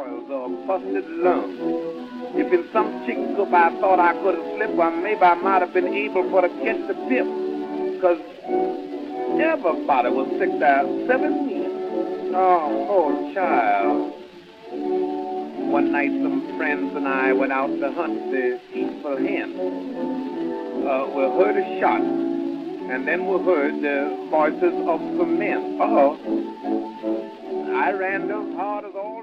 boils or busted lungs. If in some chicken soup I thought I could have slipped, well, maybe I might have been able for to catch the pip. Because everybody was sick there, 7 weeks. Oh, poor child. One night some friends and I went out to hunt the peaceful hen. We heard a shot, and then we heard the voices of the men. I ran as hard as all